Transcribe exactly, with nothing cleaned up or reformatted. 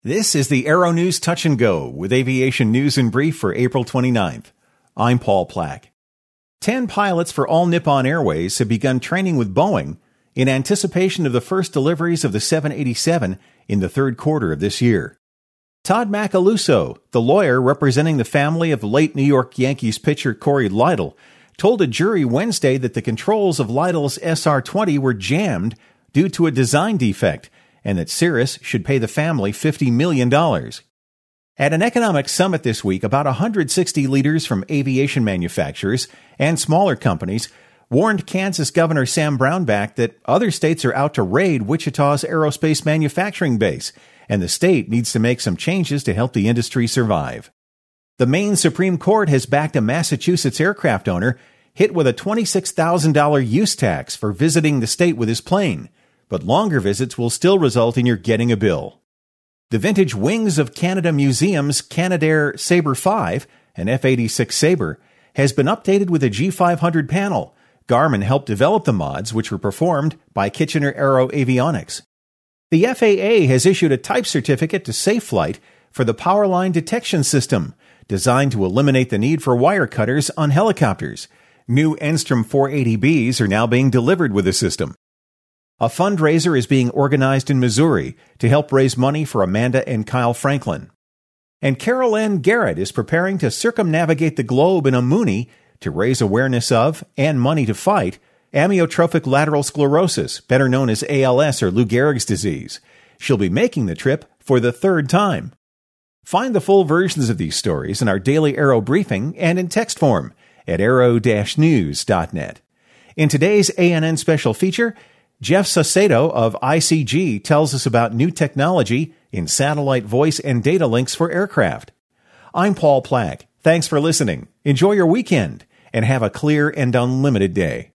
This is the Aero News Touch and Go with aviation news in brief for April twenty-ninth. I'm Paul Plack. Ten pilots for All Nippon Airways have begun training with Boeing in anticipation of the first deliveries of the seven eighty-seven in the third quarter of this year. Todd Macaluso, the lawyer representing the family of the late New York Yankees pitcher Corey Lidle, told a jury Wednesday that the controls of Lidle's S R twenty were jammed due to a design defect, and that Cirrus should pay the family fifty million dollars. At an economic summit this week, about one hundred sixty leaders from aviation manufacturers and smaller companies warned Kansas Governor Sam Brownback that other states are out to raid Wichita's aerospace manufacturing base, and the state needs to make some changes to help the industry survive. The Maine Supreme Court has backed a Massachusetts aircraft owner hit with a twenty-six thousand dollars use tax for visiting the state with his plane, but longer visits will still result in your getting a bill. The vintage wings of Canada Museum's Canadair Sabre five, an F eighty-six Sabre, has been updated with a G five hundred panel. Garmin helped develop the mods, which were performed by Kitchener Aero Avionics. The F A A has issued a type certificate to Safeflight for the Powerline Detection System, designed to eliminate the need for wire cutters on helicopters. New Enstrom four eighty Bs are now being delivered with the system. A fundraiser is being organized in Missouri to help raise money for Amanda and Kyle Franklin. And Carol Ann Garrett is preparing to circumnavigate the globe in a Mooney to raise awareness of, and money to fight, amyotrophic lateral sclerosis, better known as A L S or Lou Gehrig's disease. She'll be making the trip for the third time. Find the full versions of these stories in our daily Aero briefing and in text form at aero dash news dot net. In today's A N N special feature, Jeff Saucedo of I C G tells us about new technology in satellite voice and data links for aircraft. I'm Paul Plack. Thanks for listening. Enjoy your weekend and have a clear and unlimited day.